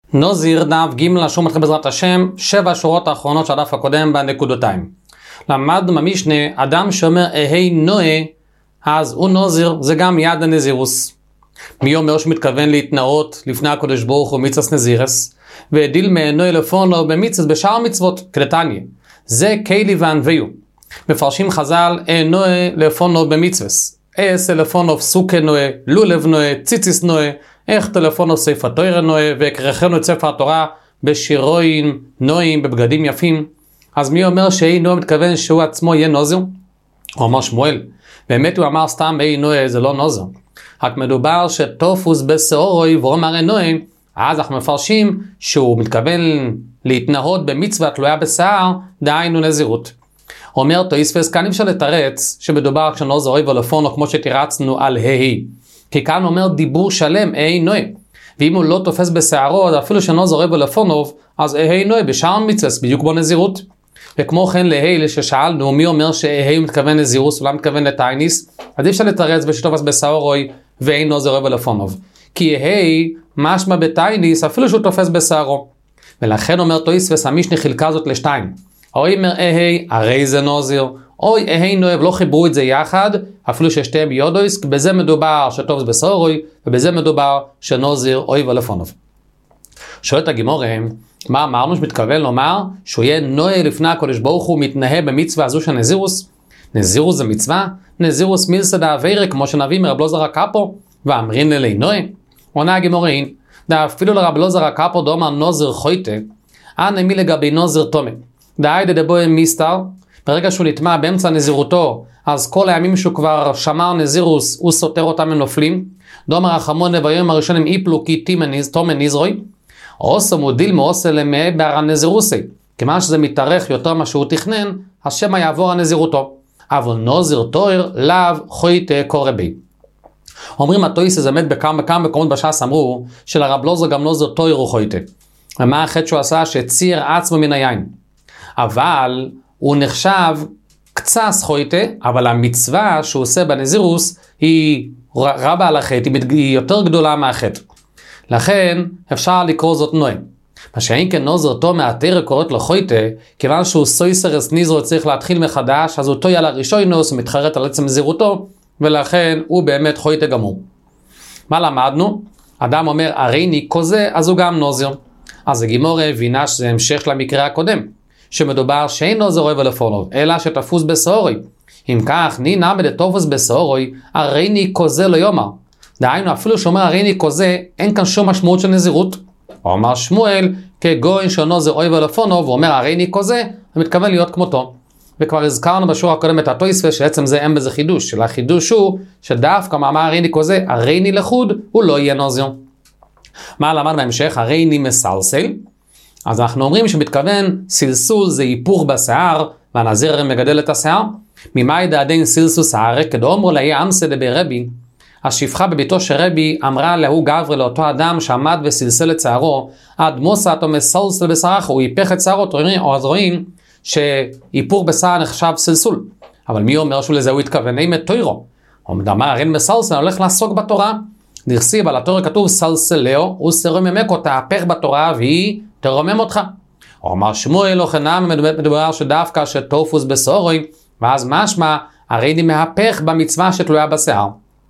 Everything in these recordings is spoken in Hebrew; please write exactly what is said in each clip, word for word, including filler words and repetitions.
נוזיר דף ג' לשום מתחיל בעזרת השם, שבע שורות האחרונות של הדף הקודם בנקודותיים. למדנו במשנה, אדם שאומר אהי נועה, אז הוא נוזיר, זה גם יד הנזירוס. מי אומר שמתכוון להתנאות לפני הקדוש ברוך הוא מצווה נזירס, והדיל מהנועה לפונו במצווה בשאר מצוות, כדתניא. זה קיילי וענוויו. מפרשים חז"ל, נועה לפונו במצווה. אס לפונו סוכה נועה, לולב נועה, ציציס נועה, איך טלפונו ספר תורה נועה, והקרחנו את ספר התורה בשירוין נועים, בבגדים יפים. אז מי אומר שאי נועה מתכוון שהוא עצמו יהיה נוזר? הוא אמר שמואל. באמת הוא אמר סתם אי נועה זה לא נוזר. רק מדובר שטופוס בסעורוי ואומר נועה, אז אנחנו מפרשים שהוא מתכוון להתנהות במצווה תלויה בשיער, דהיינו נזירות. אומר תוספות, כאן אפשר לתרץ שמדובר כשנוזר אוי ולפונו כמו שתירצנו על ההי. כי כאן אומר דיבור שלם, אהי נועה. ואם הוא לא תופס בשערו, אפילו שנוזר אוי ולפונוב, אז אהי נועה בשאר מצווה, בדיוק בו נזירות. וכמו כן להי, ששאלנו, מי אומר שאהי מתכוון נזירוס, אולי מתכוון לטייניס, אז אי אפשר לתרץ בשתופס בשערוי, ואהי נוזר אוי ולפונוב. כי אהי משמע בטייניס, אפילו שהוא תופס בשערו. ולכן אומר תוספות, המשנה חילקה זאת לשתיים. אוי אומר אהי, הרי זה נוזר, אוי אהי נועה, לא חיברו את זה יחד, אפילו ששתיהם יודויס, בזה מדובר שטופס בשערוי, ובזה מדובר שנוזר אוי ולפונוב. שואלת הגימורה, מה אמרנו שמתכוון לומר? שהוא יהיה נועה לפני הקדוש ברוך הוא מתנהה במצווה הזו של נזירוס? נזירוס זה מצווה? נזירוס מילסא דאביירא, כמו שנביא מרב אלעזר הקפו, ואמרין אלי נועה? עונה הגימורה, אפילו לרב אלעזר הקפו דאמר נוזר חויטה, אנא מי לגבי נוזר תומה. דהיידה דבויה מיסתר, ברגע שהוא נטמע באמצע נזירותו, אז כל הימים שהוא כבר שמר נזירוס, הוא סותר אותם, הם נופלים. דומר החמונה ביום הראשון הם איפלו כי תומן נזרוי. עושה מודיל מעושה למאה בהר הנזירוסי. כיוון שזה מתארך יותר מה שהוא תכנן, השם יעבור הנזירותו. אבל נוזר תואר לאו חויטה קורא בי. אומרים התוספות זה מת בכמה בכמה מקומות בש"ס אמרו, שלרב אלעזר גם נוזר תואר הוא חויטה. ומה החטא שהוא עשה? שציר עצמו מן היין. אבל הוא נחשב קצת חויטה, אבל המצווה שהוא עושה בנזירוס היא רבה על החטא, היא יותר גדולה מהחטא. לכן אפשר לקרוא זאת נועה. מה שאין כן נוזר תו מהתרא קוראת לו חויטה, כיוון שהוא סויסרס נזרו צריך להתחיל מחדש, אז הוא תוי על הראשונוס, הוא מתחרט על עצם נזירותו, ולכן הוא באמת חויטה גמור. מה למדנו? אדם אומר הריני כזה, אז הוא גם נוזר. אז הגימורה הבינה שזה המשך למקרה הקודם. שמדובר שאין נוזר אוי ולפונוב, אלא שתפוס בשעורוי. אם כך, ני נמד תופס בשעורוי, הרי ני כזה לא יאמר. דהיינו, אפילו שאומר הרי ני כזה, אין כאן שום משמעות של נזירות. הוא אמר שמואל, כגוין שנוזר אוי ולפונוב, הוא אומר הרי ני כזה, הוא מתכוון להיות כמותו. וכבר הזכרנו בשיעור הקודם את התוספות, שעצם זה אין בזה חידוש. של החידוש הוא, שדווקא מאמר הרי ני כזה, הרי ני לחוד, הוא לא יהיה נוזר. מה למד בהמשך? הרי ני מסלסל. אז אנחנו אומרים שמתכוון סלסול זה היפוך בשיער, והנזיר הרי מגדל את השיער. ממאי דעדין סלסול שיער, כדאמרו לה יהיה אמסא דברבי, השפחה בביתו של רבי אמרה להוא גברי לאותו אדם שעמד וסלסל את שיערו, עד מוסת או מסלסל בשערך, הוא היפך את שיערו, או אז רואים שהיפוך בשיער נחשב סלסול. אבל מי אומר שהוא לזה הוא התכוון? אימא תוירו. הוא מדמה הרי מסלסל, הולך לעסוק בתורה. דרסיב על התורה כתוב סלסלאו, הוא סרוממק אותה, הפך בתורה והיא תרומם אותך. הוא אמר שמואל לא חנם, מדובר שדווקא שטופוס בשערוי, ואז משמע הרי די מהפך במצווה שתלויה בשיער.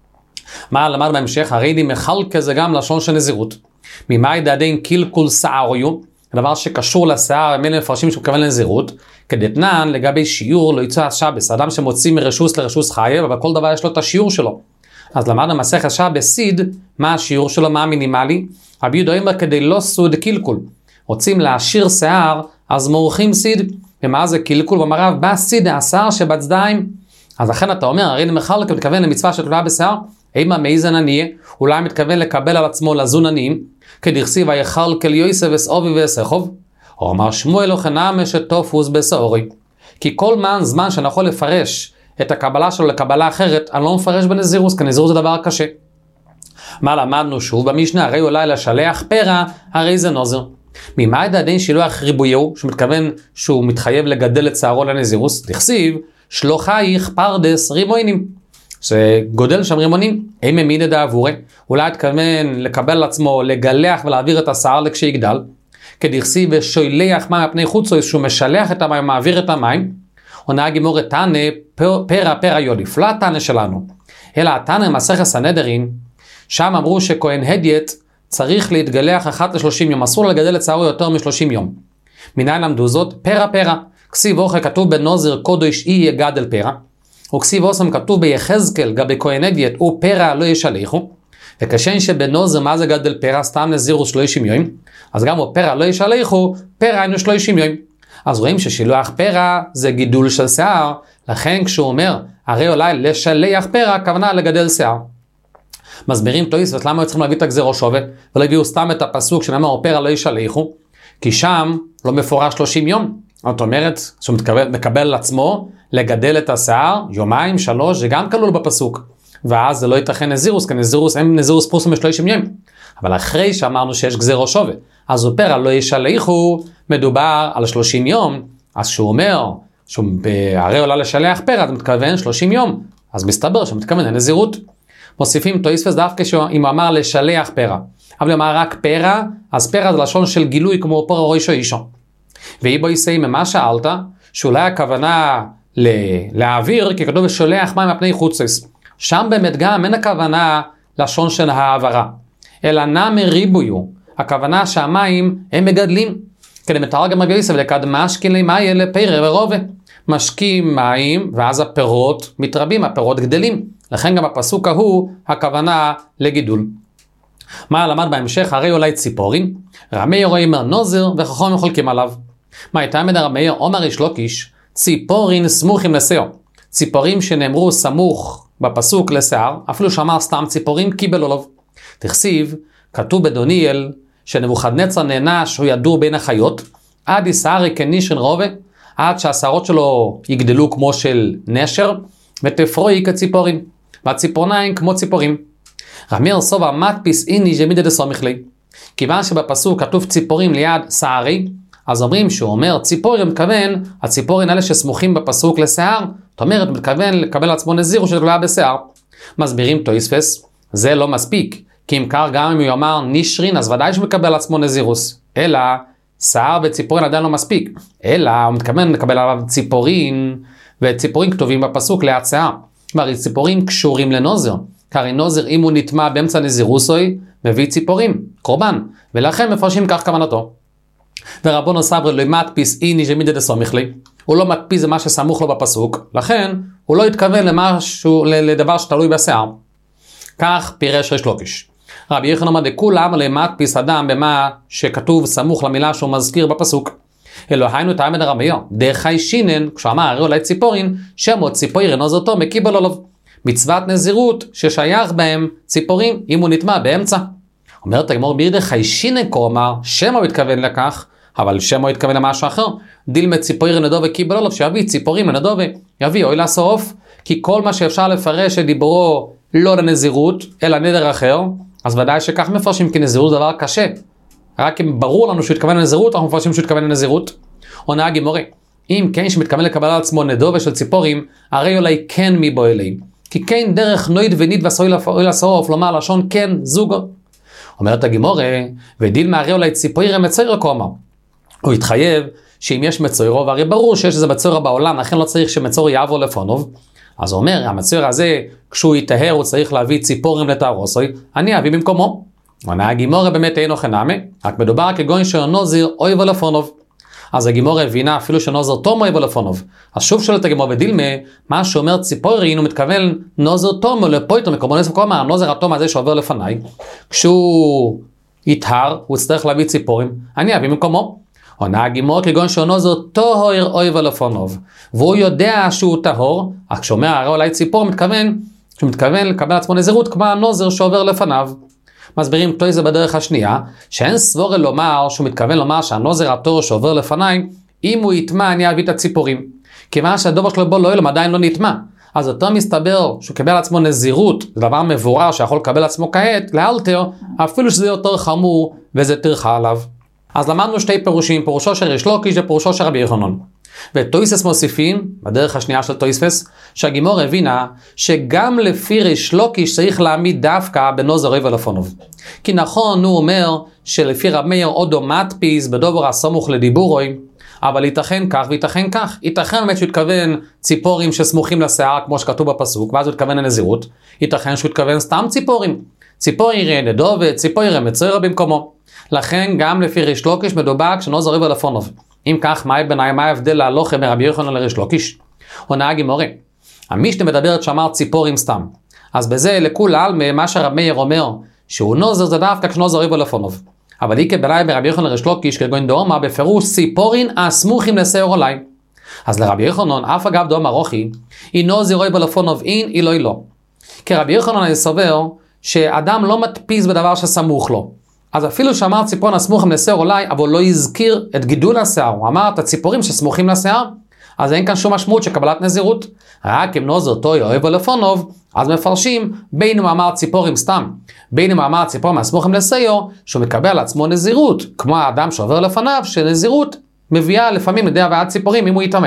מה למד בהמשך? הרי די מחלקה זה גם לשון של נזירות. ממאי דעדין קלקול שערויו, דבר שקשור לשיער, הם אלה מפרשים שהוא מכוון לנזירות, כדתנן לגבי שיעור לא יצא השבס, אדם שמוציא מרשוס לרשוס חייב, אבל כל דבר יש לו את השיעור שלו. אז למד המסכת שבס סיד, מה השיעור שלו, מה המינימלי? רבי יהודה אומר כדי לא סוד קלקול. רוצים להשאיר שיער, אז מורחים סיד. ומה זה קלקול? במרב בא סיד השיער שבצדיים. אז לכן אתה אומר, הרי מחלק מתכוון למצווה שתלויה בשיער, אימה מאיזן עניה, אולי מתכוון לקבל על עצמו לזון עניים, כדרסיב ויחלקל יוסף וסעובי וסחוב. הוא אמר שמואל לא חנם שטופוס בשערוי. כי כל מן זמן שאני יכול לפרש את הקבלה שלו לקבלה אחרת, אני לא מפרש בנזירוס, כי נזירוס זה דבר קשה. מה למדנו שוב במשנה? הרי אולי לשלח פרע, הרי זה נוזר. ממאי דעדין שילוח ריבויהו, שמתכוון שהוא מתחייב לגדל את שערו לנזירוס, תכסיב, שלוחייך פרדס רימוינים. שגודל שם רימונים, אם העמיד את העבורי, אולי התכוון לקבל על עצמו, לגלח ולהעביר את השיער לכשיגדל, כדכסי ושולח מים הפני חוצו, שהוא משלח את המים, מעביר את המים, עונה הגימור תנא פרא פרא יוליף, לא התנא שלנו, אלא התנא מסכת סנהדרין, שם אמרו שכהן הדיוט צריך להתגלח אחת לשלושים יום, אסור לגדל את שערו יותר משלושים יום. מניין למדו זאת? פרא פרא, כסיב אוכל כתוב בנוזר קודש אי יגדל פרא, וכסיב אוסם כתוב ביחזקאל גבי כהן הדיוט הוא פרא לא ישלחו, וכשם שבנוזר מה זה גדל פרא? סתם נזירוס שלושים יום, אז גם הוא פרא לא ישלחו, פרא היינו שלושים יום. אז רואים ששילוח פרא זה גידול של שיער, לכן כשהוא אומר הרי אולי לשלח פרא, הכוונה לגדל שיער. מסבירים תוספות למה צריכים להביא את הגזירו שווה, ולא הביאו סתם את הפסוק שנאמר פרא לא ישלחו, כי שם לא מפורש שלושים יום. זאת אומרת שהוא מתקבל, מקבל על עצמו לגדל את השיער יומיים, שלוש, זה גם כלול בפסוק. ואז זה לא ייתכן נזירוס, כי נזירוס, הם נזירוס פרוסים בשלושים יום. אבל אחרי שאמרנו שיש גזירו שווה, אז הוא פרא לא ישלחו, מדובר על שלושים יום, אז שהוא אומר, שהוא הרי עולה לשלח פרא, אתה מתכוון שלושים יום, אז מסתבר שמתכוון לנזירות. מוסיפים תוספות דווקא אם הוא אמר לשלח פרא, אבל אם אמר רק פרא, אז פרא זה לשון של גילוי כמו פרא ראשו אישו. ואי בו יסי ממה שאלת, שאולי הכוונה להעביר, כי כתוב ושולח מים הפני חוצס. שם באמת גם אין הכוונה לשון של העברה, אלא נמי ריבויו, הכוונה שהמים הם מגדלים, כדי מתרגם רבי יוסף לקד משקין למאי לפרא ורובה, משקים מים ואז הפירות מתרבים, הפירות גדלים, לכן גם הפסוק ההוא הכוונה לגידול. מה למד בהמשך? הרי אולי ציפורים, רמי רואים נוזר וחכמים חולקים עליו. מה הייתה מד רמי עומר איש לוקיש, ציפורין סמוכים לשיער, ציפורים שנאמרו סמוך בפסוק לשיער, אפילו שאמר סתם ציפורים קיבל עליו. תכסיב, כתוב בדניאל שנבוכדנצר נענש הוא ידור בין החיות, עד יסערי כנישן רובה, עד שהשערות שלו יגדלו כמו של נשר, ותפרוי כציפורים, והציפורניים כמו ציפורים. רמיר סובה מדפיס איני ג'מידה דסומך לי. כיוון שבפסוק כתוב ציפורים ליד שערי, אז אומרים שהוא אומר ציפורים, מתכוון, הציפורים האלה שסמוכים בפסוק לשיער, זאת אומרת, מתכוון לקבל עצמו נזיר שתגלה בשיער. מסבירים תוספות, זה לא מספיק, כי אם קר גם אם הוא אמר נשרין, אז ודאי שמקבל עצמו נזירוס, אלא שיער וציפורין עדיין לא מספיק, אלא הוא מתכוון לקבל עליו ציפורין, וציפורין כתובים בפסוק ליד שיער, והרי ציפורין קשורים לנוזר, כי הרי נוזר אם הוא נטמע באמצע נזירוסוי, מביא ציפורים, קורבן, ולכן מפרשים כך כוונתו. ורבונו סברי לא מדפיס איני ג'מידה דסומך לי, הוא לא מקפיז מה שסמוך לו בפסוק, לכן הוא לא התכוון למשהו, לדבר שתלוי בשיער. כך פירש ריש לוקיש. רבי יוחנן אמר דכולם למדפיס אדם במה שכתוב סמוך למילה שהוא מזכיר בפסוק. אלוהינו תעמד הרמיו, דחי שינן, כשאמר הרי אולי ציפורין, שמות ציפורין נוזרתו מקיבל עליו. מצוות נזירות ששייך בהם ציפורים אם הוא נטמע באמצע. אומרת הגמור בירדה חי שינן כלומר, שמו התכוון לכך, אבל שמו התכוון למשהו אחר. דילמה ציפורין נדובה קיבל עליו, שיביא ציפורים לנדובה, יביא אוי לסוף, כי כל מה שאפשר לפרש שדיברו לא לנזירות, אלא נדר אחר, אז ודאי שכך מפרשים כי נזירות דבר קשה. רק אם ברור לנו שהוא התכוון לנזירות, אנחנו מפרשים שהוא התכוון לנזירות. עונה הגימורה, אם כן שמתכוון לקבל על עצמו נדובה של ציפורים, הרי אולי כן מבו אלי. כי כן דרך נויד ונית ועשוי לסוף, לומר לשון כן זוגו. אומרת הגימורה, ודיל מהרי אולי ציפורים מצוירו כלומר. הוא התחייב שאם יש מצוירו, והרי ברור שיש איזה מצוירו בעולם, לכן לא צריך שמצור יעבור לפונוב. אז הוא אומר, המצויר הזה, כשהוא יתאר, הוא צריך להביא ציפורים לתארוסוי, אני אביא במקומו. עונה הגימורה באמת אינו חנמי, רק מדובר כגון שנוזיר אוי ולפונוב. אז הגימורה הבינה אפילו שנוזר תום אוי ולפונוב. אז שוב שואלת הגימורה בדילמה, מה שאומר ציפורי, הוא מתכוון נוזר תום או לפויטו, מקומו נסף כלומר, הנוזר התום הזה שעובר לפניי, כשהוא יתהר, הוא יצטרך להביא ציפורים, אני אביא במקומו. עונה הגימור כגון שנוזר טהור אוי ולפונוב, והוא יודע שהוא טהור, אך כשאומר הרי אולי ציפור מתכוון, שהוא מתכוון לקבל עצמו נזירות כמו הנוזר שעובר לפניו. מסבירים תוי זה בדרך השנייה, שאין סבורה לומר שהוא מתכוון לומר שהנוזר הטהור שעובר לפניי, אם הוא יטמע אני אביא את הציפורים, כיוון שהדובר שלו בו לא אלו עדיין לא נטמע, אז יותר מסתבר שהוא קיבל עצמו נזירות, זה דבר מבורר שיכול לקבל עצמו כעת, לאלתר, אפילו שזה יותר חמור וזה טרחה עליו. אז למדנו שתי פירושים, פירושו של ריש לוקיש ופירושו של רבי יוחנן. וטויסס מוסיפים, בדרך השנייה של טויספס, שהגימור הבינה שגם לפי ריש לוקיש צריך להעמיד דווקא בנוזר רויב ולפונוב. כי נכון, הוא אומר שלפי רב מאיר אודו מדפיס בדובר הסמוך לדיבורוי, אבל ייתכן כך וייתכן כך. ייתכן באמת שהוא התכוון ציפורים שסמוכים לשיער, כמו שכתוב בפסוק, ואז הוא התכוון לנזירות. ייתכן שהוא התכוון סתם ציפורים. ציפור יראה נדובת, ציפור יראה מצוירה במקומו. לכן גם לפי ריש לוקיש מדובר כשנוזר רויב ולפונוב. אם כך, מה בעיניי, מה ההבדל להלוכה מרבי יוחנן לריש לוקיש? עונה הגימורה, המשנה מדברת שאמר ציפורים סתם. אז בזה לכול מה שרב מאיר אומר, שהוא נוזר זה דווקא כשנוזר רויב ולפונוב. אבל היא כבעיניי ברבי יוחנן לריש לוקיש כגון דאמר בפירוש ציפורין הסמוכים לשיער אולי. אז לרבי יוחנן אף אגב דאמר רוחי, היא נוזר רויב ולפונוב אין, היא לא היא לא. כי רבי יוחנן סובר שאדם לא מדפיס בדבר שסמוך לו. אז אפילו שאמר ציפורין הסמוכים לשיער אולי, אבל לא הזכיר את גידול השיער. הוא אמר את הציפורים שסמוכים לשיער, אז אין כאן שום משמעות של קבלת נזירות. רק אם נוזר טוי אוהב ולפונוב, אז מפרשים בין אם אמר ציפורים סתם, בין אם אמר ציפורים הסמוכים לשיער, שהוא מקבל על עצמו נזירות, כמו האדם שעובר לפניו, שנזירות מביאה לפעמים לידי הבאת ציפורים אם הוא יטמא.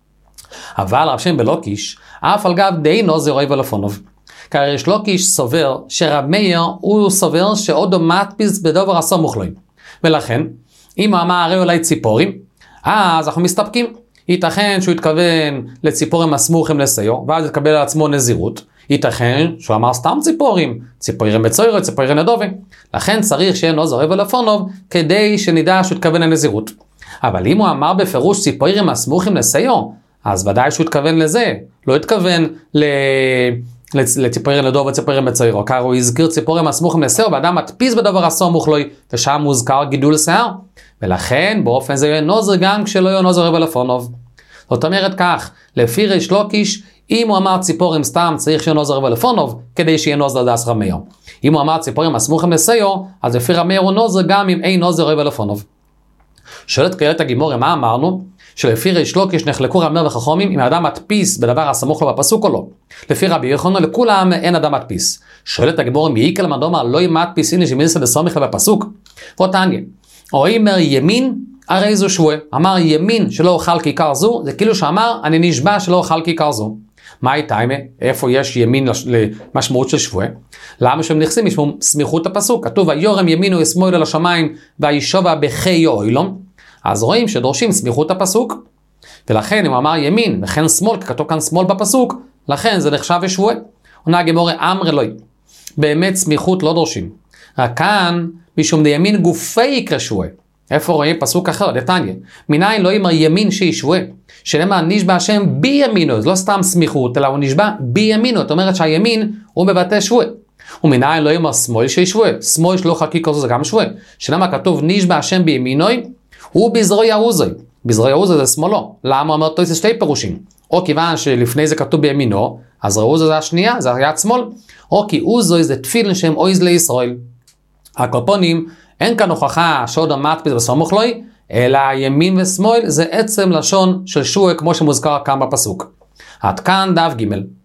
אבל רב שם בלוקיש, אף על גב די נוזר אוהב ולפונוב. כי ריש לוקיש סובר שרב מאיר הוא סובר שעודו מדפיס בדובר הסמוך לו. ולכן, אם הוא אמר הרי אולי ציפורים, אז אנחנו מסתפקים. ייתכן שהוא התכוון לציפורים הסמוכים לשיער, ואז יתקבל על עצמו נזירות. ייתכן שהוא אמר סתם ציפורים, ציפורים מצוירות, ציפורים נדובים. לכן צריך שיהיה נוזר רויב ולפונוב, כדי שנדע שהוא התכוון לנזירות. אבל אם הוא אמר בפירוש ציפורים הסמוכים לשיער, אז ודאי שהוא התכוון לזה. לא התכוון ל... לציפורים נדוב וציפורים מצוירות. כי הוא הזכיר ציפורים הסמוכים לשיער, ואדם מדפיס בדבר הסמוך לו, ושם מוזכר גידול שיער. ולכן באופן זה יהיה נוזר גם כשלא יהיה נוזר רויב ולפונוב. זאת אומרת כך, לפי ריש לוקיש, אם הוא אמר ציפורים סתם צריך שיהיה נוזר רויב ולפונוב, כדי שיהיה נוזר דס רב מאיר. אם הוא אמר ציפורים הסמוכים לשיער, אז לפי רב מאיר הוא נוזר גם אם אין נוזר רויב ולפונוב. שואלת כעת הגימורה, מה אמרנו? שלפי ריש לוקיש נחלקו רב מאיר וחכמים אם האדם מדפיס בדבר הסמוך לו בפסוק או לא. לפי רבי יוחנן לכולם אין אדם מדפיס. שואלת הגימורה, מי יקל מדומר לא ימדפיס הנה שמיסה בסומך לו בפסוק? רוטנגה. או אמר ימין, הרי זו שבועה. אמר ימין שלא אוכל כיכר זו, זה כאילו שאמר אני נשבע שלא אוכל כיכר זו. מה הייתה? איפה יש ימין למשמעות של שבועה? למה שהם נכסים? יש סמיכות הפסוק. כתוב היורם ימינו ישמאל אל השמיים והישובע בחי אוילום. אז רואים שדורשים סמיכות הפסוק. ולכן אם הוא אמר ימין וכן שמאל, כתוב כאן שמאל בפסוק, לכן זה נחשב שבועה. עונה הגמורה אמר אלוהי, באמת סמיכות לא דורשים. רק כאן משום דימין גופי יקרא שבועה. איפה רואים פסוק אחר, דתניא. מניין לא יאמר ימין שהיא שבועה. שנאמר נשבע השם בימינו, זה לא סתם סמיכות, אלא הוא נשבע בימינו. זאת אומרת שהימין הוא מבטא שבועה. ומניין לא יאמר שמאל שהיא שבועה. שמאל שלא חקיקה זה גם שבועה. שנאמר כתוב נשבע השם בימינוי, הוא בזרוע יעוזוי. בזרוע יעוזוי זה שמאלו. למה אומר תויסס שתי פירושים? או כיוון שלפני זה כתוב בימינו, אז ראוזוי זה השנייה, זה יד שמאל. או כי עוזוי זה תפילין שהם אויז לישראל. הקופונים, אין כאן הוכחה שעוד המדפיס בסמוך לוי, אלא ימין ושמאל זה עצם לשון של שבועה כמו שמוזכר כאן בפסוק. עד כאן דף ג'.